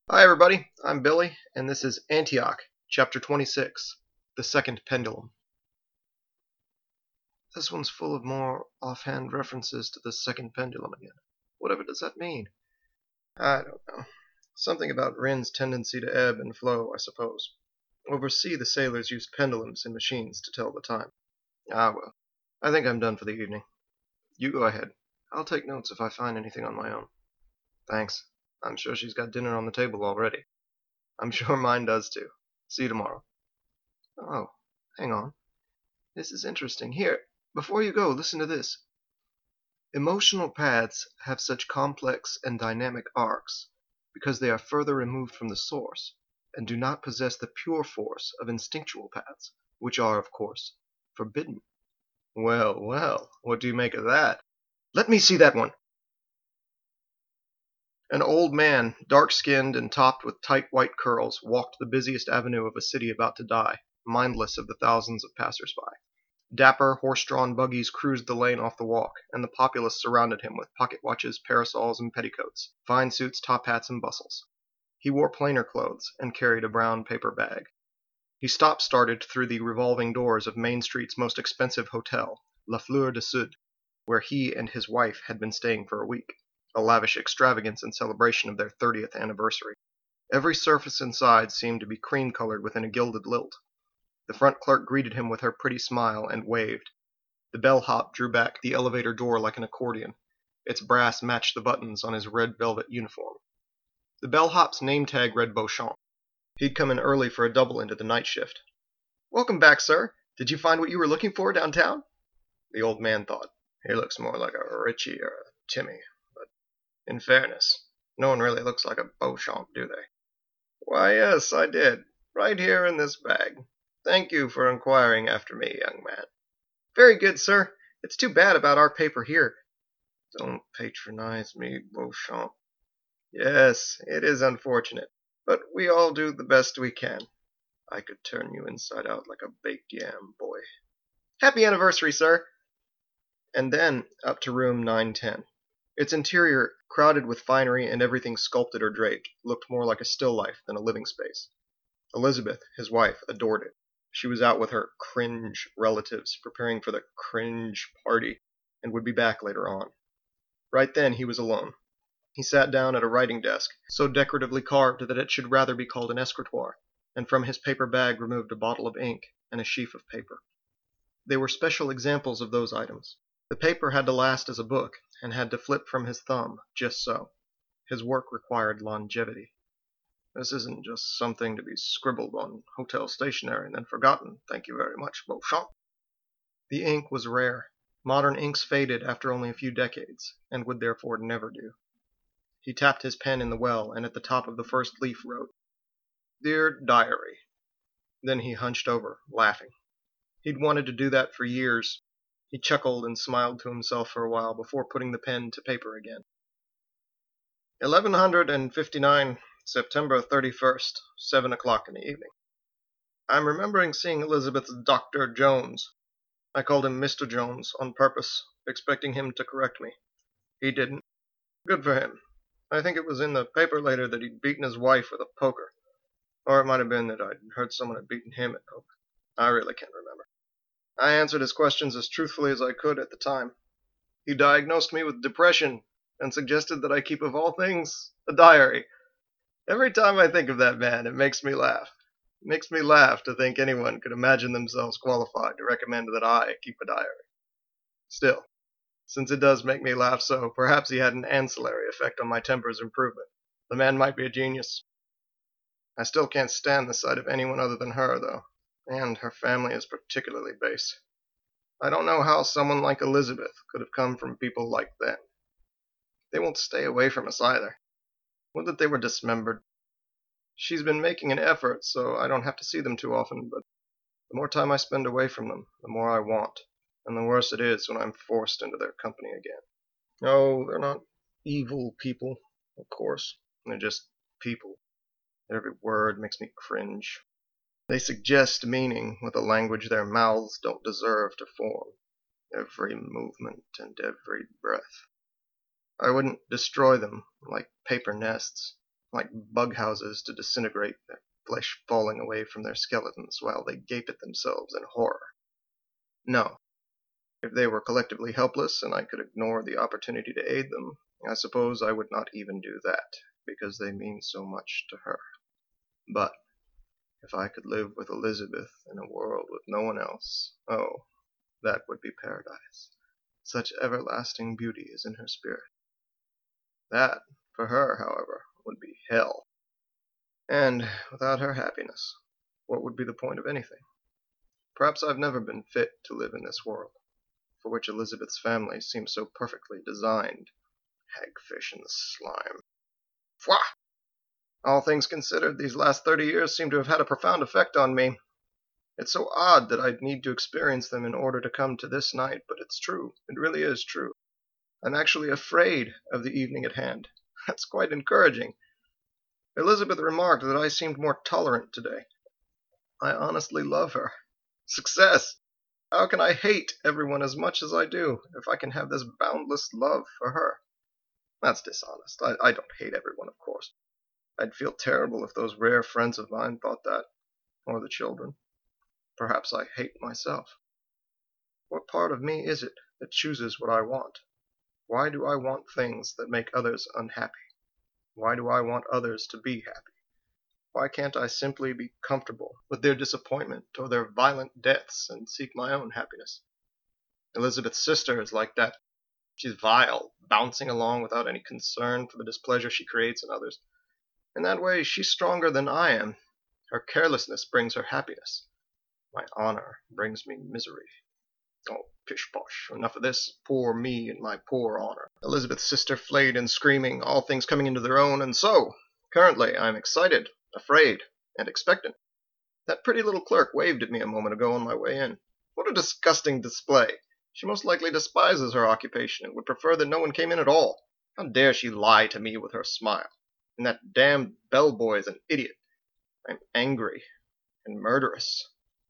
Hi, everybody. I'm Billy, and this is Antioch, Chapter 26, The Second Pendulum. This one's full of more offhand references to the second pendulum again. Whatever does that mean? I don't know. Something about Rin's tendency to ebb and flow, I suppose. Oversea, the sailors use pendulums in machines to tell the time. Well, I think I'm done for the evening. You go ahead. I'll take notes if I find anything on my own. Thanks. I'm sure she's got dinner on the table already. I'm sure mine does too. See you tomorrow. Oh, hang on. This is interesting. Here, before you go, listen to this. Emotional paths have such complex and dynamic arcs because they are further removed from the source and do not possess the pure force of instinctual paths, which are, of course, forbidden. Well, well, what do you make of that? Let me see that one. An old man, dark-skinned and topped with tight white curls, walked the busiest avenue of a city about to die, mindless of the thousands of passers-by. Dapper, horse-drawn buggies cruised the lane off the walk, and the populace surrounded him with pocket watches, parasols, and petticoats, fine suits, top hats, and bustles. He wore plainer clothes, and carried a brown paper bag. He stop-started through the revolving doors of Main Street's most expensive hotel, La Fleur du Sud, where he and his wife had been staying for a week, a lavish extravagance in celebration of their 30th anniversary. Every surface inside seemed to be cream-colored within a gilded lilt. The front clerk greeted him with her pretty smile and waved. The bellhop drew back the elevator door like an accordion. Its brass matched the buttons on his red velvet uniform. The bellhop's name tag read Beauchamp. He'd come in early for a double into the night shift. "Welcome back, sir. Did you find what you were looking for downtown?" The old man thought. He looks more like a Richie or a Timmy. But in fairness, no one really looks like a Beauchamp, do they? "Why, yes, I did. Right here in this bag. Thank you for inquiring after me, young man." "Very good, sir. It's too bad about our paper here." "Don't patronize me, Beauchamp." "Yes, it is unfortunate, but we all do the best we can. I could turn you inside out like a baked yam, boy." "Happy anniversary, sir." And then up to room 910. Its interior, crowded with finery and everything sculpted or draped, looked more like a still life than a living space. Elizabeth, his wife, adored it. She was out with her cringe relatives, preparing for the cringe party, and would be back later on. Right then he was alone. He sat down at a writing desk, so decoratively carved that it should rather be called an escritoire, and from his paper bag removed a bottle of ink and a sheaf of paper. They were special examples of those items. The paper had to last as a book, and had to flip from his thumb, just so. His work required longevity. "This isn't just something to be scribbled on hotel stationery and then forgotten, thank you very much, Beauchamp." The ink was rare. Modern inks faded after only a few decades, and would therefore never do. He tapped his pen in the well, and at the top of the first leaf wrote, "Dear Diary." Then he hunched over, laughing. He'd wanted to do that for years. He chuckled and smiled to himself for a while before putting the pen to paper again. 1159, September 31st, 7 o'clock in the evening. I'm remembering seeing Elizabeth's Dr. Jones. I called him Mr. Jones on purpose, expecting him to correct me. He didn't. Good for him. I think it was in the paper later that he'd beaten his wife with a poker. Or it might have been that I'd heard someone had beaten him at poker. I really can't remember. I answered his questions as truthfully as I could at the time. He diagnosed me with depression and suggested that I keep, of all things, a diary. Every time I think of that man, it makes me laugh. It makes me laugh to think anyone could imagine themselves qualified to recommend that I keep a diary. Still, since it does make me laugh so, perhaps he had an ancillary effect on my temper's improvement. The man might be a genius. I still can't stand the sight of anyone other than her, though, and her family is particularly base. I don't know how someone like Elizabeth could have come from people like them. They won't stay away from us either. Would that they were dismembered. She's been making an effort, so I don't have to see them too often, but the more time I spend away from them, the more I want, and the worse it is when I'm forced into their company again. Oh, they're not evil people, of course. They're just people. Every word makes me cringe. They suggest meaning with a language their mouths don't deserve to form. Every movement and every breath. I wouldn't destroy them like paper nests. like bug houses to disintegrate, their flesh falling away from their skeletons while they gape at themselves in horror. No. If they were collectively helpless and I could ignore the opportunity to aid them, I suppose I would not even do that, because they mean so much to her. But if I could live with Elizabeth in a world with no one else, oh, that would be paradise. Such everlasting beauty is in her spirit. That, for her, however, would be hell. And without her happiness, what would be the point of anything? Perhaps I've never been fit to live in this world, for which Elizabeth's family seems so perfectly designed. Hagfish in the slime. Fwah! All things considered, these last 30 years seem to have had a profound effect on me. It's so odd that I'd need to experience them in order to come to this night, but it's true. It really is true. I'm actually afraid of the evening at hand. That's quite encouraging. Elizabeth remarked that I seemed more tolerant today. I honestly love her. Success! How can I hate everyone as much as I do if I can have this boundless love for her? That's dishonest. I don't hate everyone, of course. I'd feel terrible if those rare friends of mine thought that, or the children. Perhaps I hate myself. What part of me is it that chooses what I want? Why do I want things that make others unhappy? Why do I want others to be happy? Why can't I simply be comfortable with their disappointment or their violent deaths and seek my own happiness? Elizabeth's sister is like that. She's vile, bouncing along without any concern for the displeasure she creates in others. In that way, she's stronger than I am. Her carelessness brings her happiness. My honor brings me misery. Oh, pish-posh, enough of this. Poor me and my poor honor. Elizabeth's sister flayed and screaming, all things coming into their own, and so, currently, I'm excited, afraid, and expectant. That pretty little clerk waved at me a moment ago on my way in. What a disgusting display. She most likely despises her occupation and would prefer that no one came in at all. How dare she lie to me with her smile? And that damned bellboy is an idiot. I'm angry and murderous.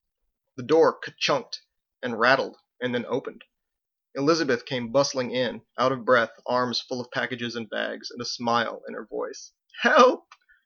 The door ka-chunked and rattled and then opened. Elizabeth came bustling in, out of breath, arms full of packages and bags, and a smile in her voice. Help!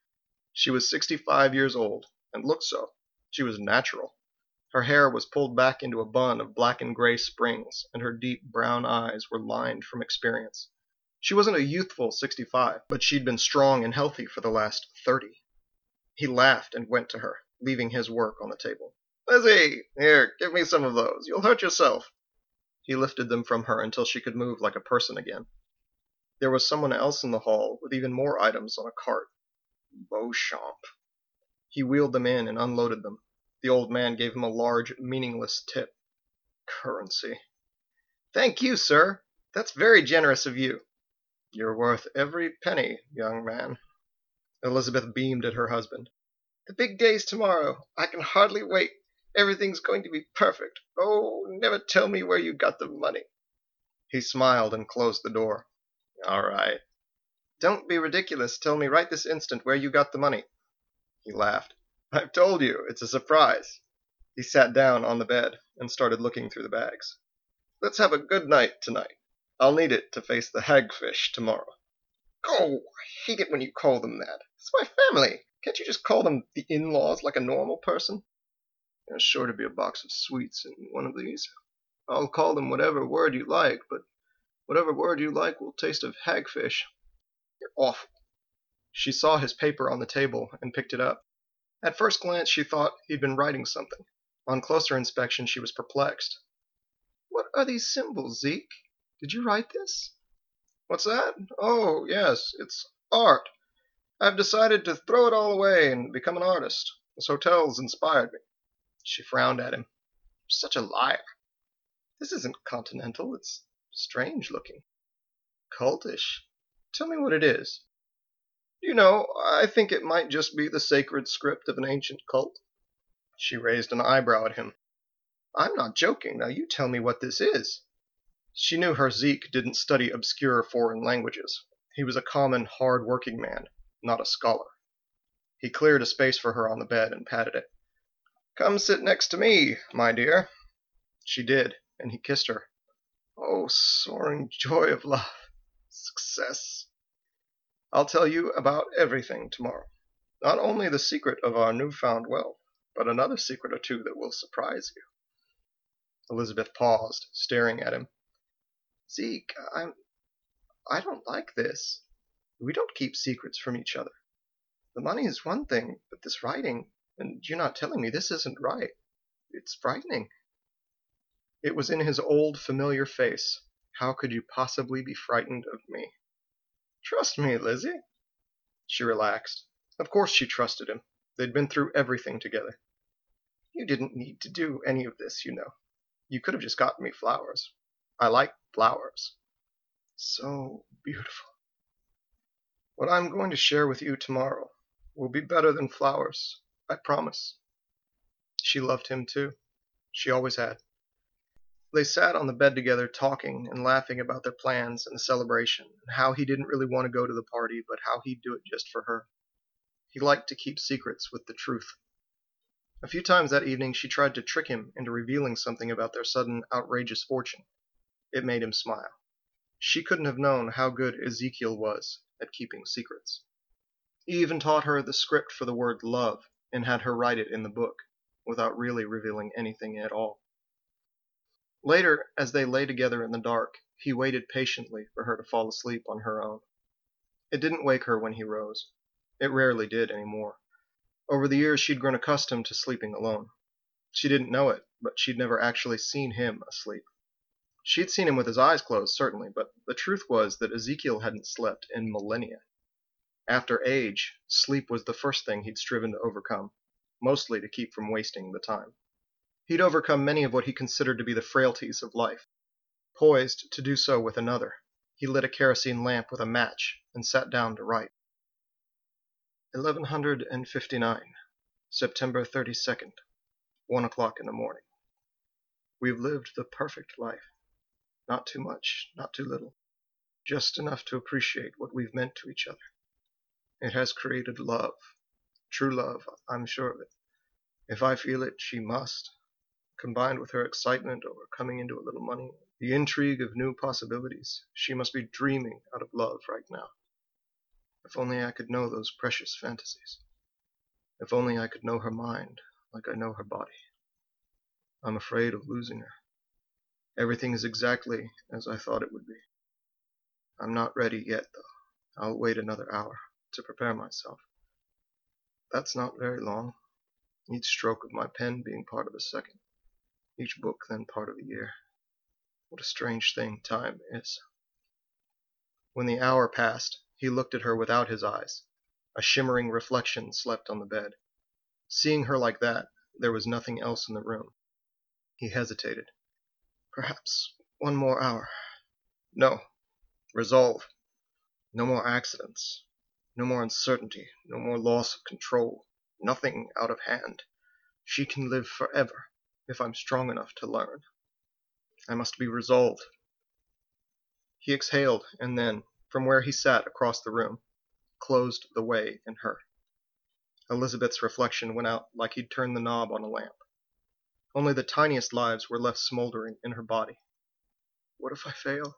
She was 65 years old, and looked so. She was natural. Her hair was pulled back into a bun of black and gray springs, and her deep brown eyes were lined from experience. She wasn't a youthful 65, but she'd been strong and healthy for the last 30. He laughed and went to her, leaving his work on the table. Lizzie, here, give me some of those. You'll hurt yourself. He lifted them from her until she could move like a person again. There was someone else in the hall with even more items on a cart. Beauchamp. He wheeled them in and unloaded them. The old man gave him a large, meaningless tip. Currency. Thank you, sir. That's very generous of you. You're worth every penny, young man. Elizabeth beamed at her husband. The big day's tomorrow. I can hardly wait. Everything's going to be perfect. Oh, never tell me where you got the money. He smiled and closed the door. All right. Don't be ridiculous. Tell me right this instant where you got the money. He laughed. I've told you. It's a surprise. He sat down on the bed and started looking through the bags. Let's have a good night tonight. I'll need it to face the hagfish tomorrow. Oh, I hate it when you call them that. It's my family. Can't you just call them the in-laws like a normal person? There's sure to be a box of sweets in one of these. I'll call them whatever word you like, but whatever word you like will taste of hagfish. You're awful. She saw his paper on the table and picked it up. At first glance, she thought he'd been writing something. On closer inspection, she was perplexed. What are these symbols, Zeke? Did you write this? What's that? Oh, yes, it's art. I've decided to throw it all away and become an artist. This hotel's inspired me. She frowned at him. You're such a liar. This isn't continental. It's strange looking. Cultish. Tell me what it is. You know, I think it might just be the sacred script of an ancient cult. She raised an eyebrow at him. I'm not joking. Now you tell me what this is. She knew her Zeke didn't study obscure foreign languages. He was a common, hard-working man, not a scholar. He cleared a space for her on the bed and patted it. Come sit next to me, my dear. She did, and he kissed her. Oh, soaring joy of love. Success. I'll tell you about everything tomorrow. Not only the secret of our newfound wealth, but another secret or two that will surprise you." Elizabeth paused, staring at him. "Zeke, I don't like this. We don't keep secrets from each other. The money is one thing, but this writing, and you not telling me, this isn't right. It's frightening." It was in his old, familiar face. How could you possibly be frightened of me? "Trust me, Lizzie." She relaxed. Of course she trusted him. They'd been through everything together. "You didn't need to do any of this, you know. You could have just gotten me flowers. I like flowers. So beautiful. What I'm going to share with you tomorrow will be better than flowers. I promise." She loved him too. She always had. They sat on the bed together, talking and laughing about their plans and the celebration, and how he didn't really want to go to the party, but how he'd do it just for her. He liked to keep secrets with the truth. A few times that evening she tried to trick him into revealing something about their sudden outrageous fortune. It made him smile. She couldn't have known how good Ezekiel was at keeping secrets. He even taught her the script for the word love and had her write it in the book, without really revealing anything at all. Later, as they lay together in the dark, he waited patiently for her to fall asleep on her own. It didn't wake her when he rose. It rarely did anymore. Over the years she'd grown accustomed to sleeping alone. She didn't know it, but she'd never actually seen him asleep. She'd seen him with his eyes closed, certainly, but the truth was that Ezekiel hadn't slept in millennia. After age, sleep was the first thing he'd striven to overcome, mostly to keep from wasting the time. He'd overcome many of what he considered to be the frailties of life. Poised to do so with another, he lit a kerosene lamp with a match and sat down to write. 1159, September 32nd, 1 o'clock in the morning. We've lived the perfect life. Not too much, not too little. Just enough to appreciate what we've meant to each other. It has created love. True love, I'm sure of it. If I feel it, she must. Combined with her excitement over coming into a little money, the intrigue of new possibilities, she must be dreaming out of love right now. If only I could know those precious fantasies. If only I could know her mind like I know her body. I'm afraid of losing her. Everything is exactly as I thought it would be. I'm not ready yet, though. I'll wait another hour to prepare myself. That's not very long, each stroke of my pen being part of a second, each book then part of a year. What a strange thing time is. When the hour passed, he looked at her without his eyes. A shimmering reflection slept on the bed. Seeing her like that, there was nothing else in the room. He hesitated. Perhaps one more hour. No. Resolve. No more accidents. No more uncertainty. No more loss of control. Nothing out of hand. She can live forever, if I'm strong enough to learn. I must be resolved. He exhaled, and then, from where he sat across the room, closed the way in her. Elizabeth's reflection went out like he'd turned the knob on a lamp. Only the tiniest lives were left smoldering in her body. What if I fail?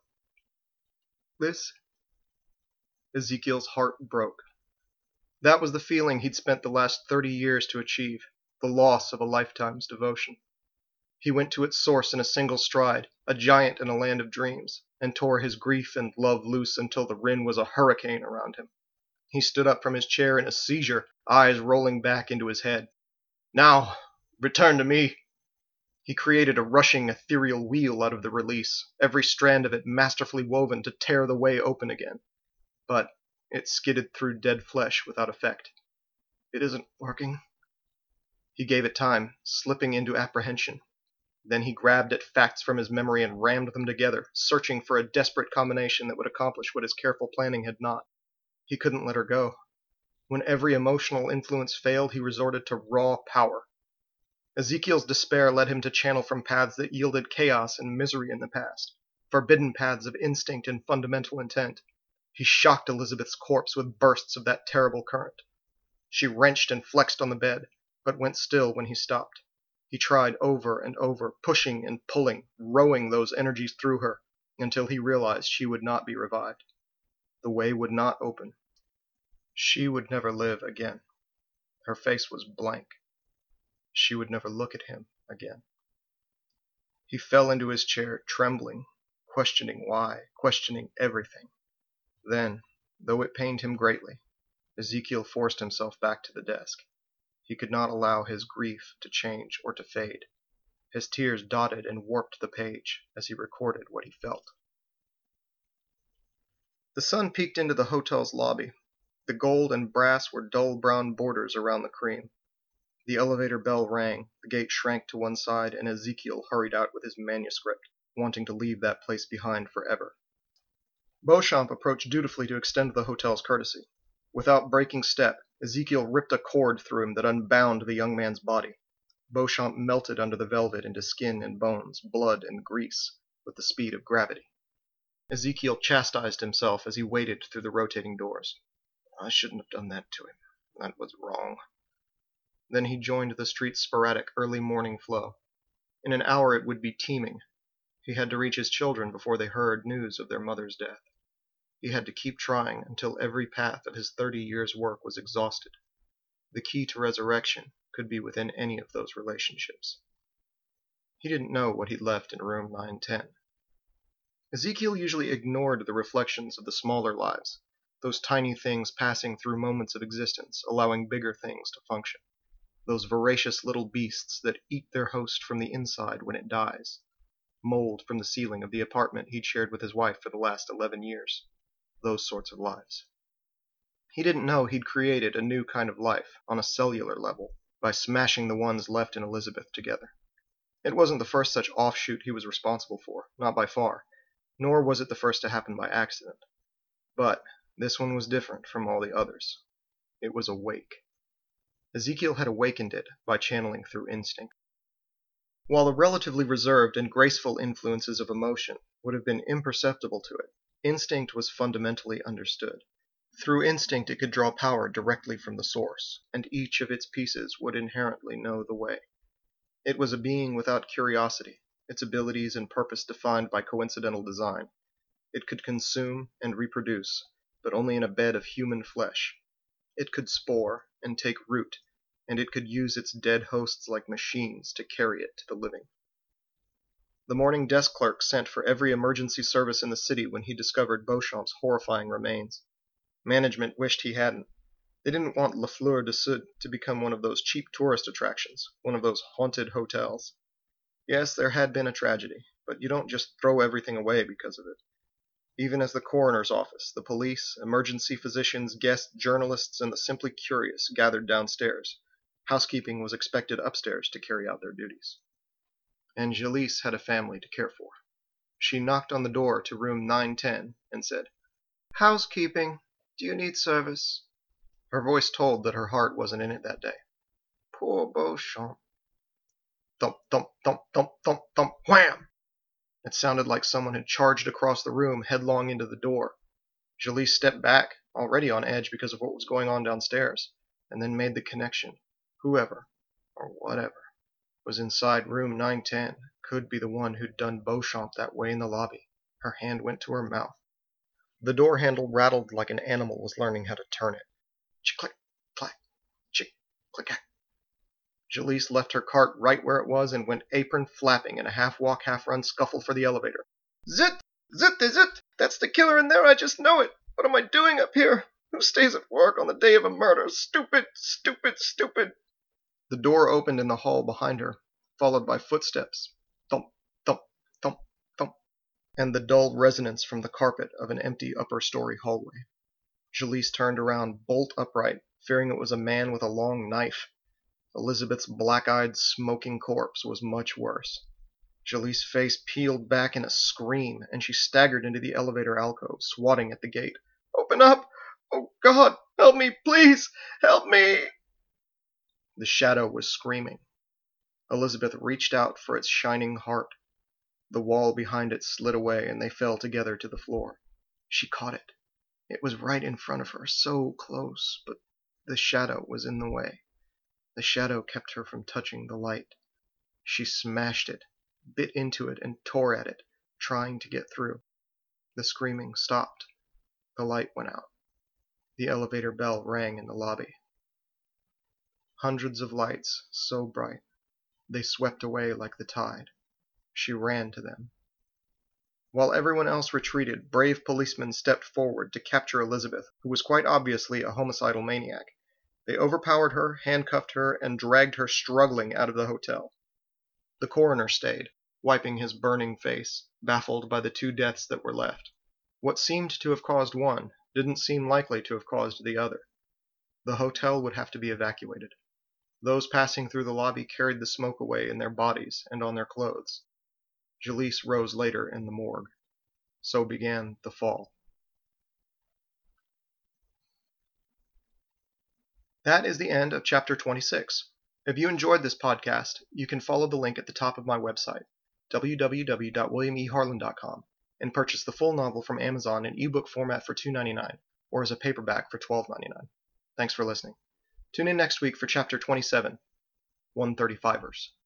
Liz? Ezekiel's heart broke. That was the feeling he'd spent the last 30 years to achieve, the loss of a lifetime's devotion. He went to its source in a single stride, a giant in a land of dreams, and tore his grief and love loose until the Rin was a hurricane around him. He stood up from his chair in a seizure, eyes rolling back into his head. Now, return to me. He created a rushing ethereal wheel out of the release, every strand of it masterfully woven to tear the way open again. But it skidded through dead flesh without effect. It isn't working. He gave it time, slipping into apprehension. Then he grabbed at facts from his memory and rammed them together, searching for a desperate combination that would accomplish what his careful planning had not. He couldn't let her go. When every emotional influence failed, he resorted to raw power. Ezekiel's despair led him to channel from paths that yielded chaos and misery in the past, forbidden paths of instinct and fundamental intent. He shocked Elizabeth's corpse with bursts of that terrible current. She wrenched and flexed on the bed, but went still when he stopped. He tried over and over, pushing and pulling, rowing those energies through her, until he realized she would not be revived. The way would not open. She would never live again. Her face was blank. She would never look at him again. He fell into his chair, trembling, questioning why, questioning everything. Then, though it pained him greatly, Ezekiel forced himself back to the desk. He could not allow his grief to change or to fade. His tears dotted and warped the page as he recorded what he felt. The sun peeked into the hotel's lobby. The gold and brass were dull brown borders around the cream. The elevator bell rang, the gate shrank to one side, and Ezekiel hurried out with his manuscript, wanting to leave that place behind forever. Beauchamp approached dutifully to extend the hotel's courtesy. Without breaking step, Ezekiel ripped a cord through him that unbound the young man's body. Beauchamp melted under the velvet into skin and bones, blood and grease, with the speed of gravity. Ezekiel chastised himself as he waded through the rotating doors. I shouldn't have done that to him. That was wrong. Then he joined the street's sporadic early morning flow. In an hour it would be teeming. He had to reach his children before they heard news of their mother's death. He had to keep trying until every path of his 30 years' work was exhausted. The key to resurrection could be within any of those relationships. He didn't know what he'd left in room 910. Ezekiel usually ignored the reflections of the smaller lives, those tiny things passing through moments of existence, allowing bigger things to function. Those voracious little beasts that eat their host from the inside when it dies. Mold from the ceiling of the apartment he'd shared with his wife for the last 11 years. Those sorts of lives. He didn't know he'd created a new kind of life, on a cellular level, by smashing the ones left in Elizabeth together. It wasn't the first such offshoot he was responsible for, not by far, nor was it the first to happen by accident. But this one was different from all the others. It was awake. Ezekiel had awakened it by channeling through instinct. While the relatively reserved and graceful influences of emotion would have been imperceptible to it, instinct was fundamentally understood. Through instinct it could draw power directly from the source, and each of its pieces would inherently know the way. It was a being without curiosity, its abilities and purpose defined by coincidental design. It could consume and reproduce, but only in a bed of human flesh. It could spore and take root, and it could use its dead hosts like machines to carry it to the living. The morning desk clerk sent for every emergency service in the city when he discovered Beauchamp's horrifying remains. Management wished he hadn't. They didn't want La Fleur du Sud to become one of those cheap tourist attractions, one of those haunted hotels. Yes, there had been a tragedy, but you don't just throw everything away because of it. Even as the coroner's office, the police, emergency physicians, guests, journalists, and the simply curious gathered downstairs, housekeeping was expected upstairs to carry out their duties. And Jalise had a family to care for. She knocked on the door to room 910 and said, "Housekeeping, do you need service?" Her voice told that her heart wasn't in it that day. Poor Beauchamp. Thump, thump, thump, thump, thump, thump, wham! It sounded like someone had charged across the room headlong into the door. Jalise stepped back, already on edge because of what was going on downstairs, and then made the connection. Whoever, or whatever, was inside room 910 could be the one who'd done Beauchamp that way in the lobby. Her hand went to her mouth. The door handle rattled like an animal was learning how to turn it. Chick-click, clack, chick-click-clack. Jalise left her cart right where it was and went apron flapping in a half-walk, half-run scuffle for the elevator. Zit! Zit is it! That's the killer in there, I just know it! What am I doing up here? Who stays at work on the day of a murder? Stupid, stupid, stupid! The door opened in the hall behind her, followed by footsteps. Thump, thump, thump, thump, and the dull resonance from the carpet of an empty upper-story hallway. Jalise turned around, bolt upright, fearing it was a man with a long knife. Elizabeth's black-eyed, smoking corpse was much worse. Jalise's face peeled back in a scream, and she staggered into the elevator alcove, swatting at the gate. "Open up! Oh, God! Help me, please! Help me!" The shadow was screaming. Elizabeth reached out for its shining heart. The wall behind it slid away, and they fell together to the floor. She caught it. It was right in front of her, so close, but the shadow was in the way. The shadow kept her from touching the light. She smashed it, bit into it, and tore at it, trying to get through. The screaming stopped. The light went out. The elevator bell rang in the lobby. Hundreds of lights, so bright, they swept away like the tide. She ran to them. While everyone else retreated, brave policemen stepped forward to capture Elizabeth, who was quite obviously a homicidal maniac. They overpowered her, handcuffed her, and dragged her struggling out of the hotel. The coroner stayed, wiping his burning face, baffled by the two deaths that were left. What seemed to have caused one didn't seem likely to have caused the other. The hotel would have to be evacuated. Those passing through the lobby carried the smoke away in their bodies and on their clothes. Jaleese rose later in the morgue. So began the fall. That is the end of chapter 26. If you enjoyed this podcast, you can follow the link at the top of my website, www.williameharlan.com, and purchase the full novel from Amazon in ebook format for $2.99 or as a paperback for $12.99. Thanks for listening. Tune in next week for chapter 27, 135ers.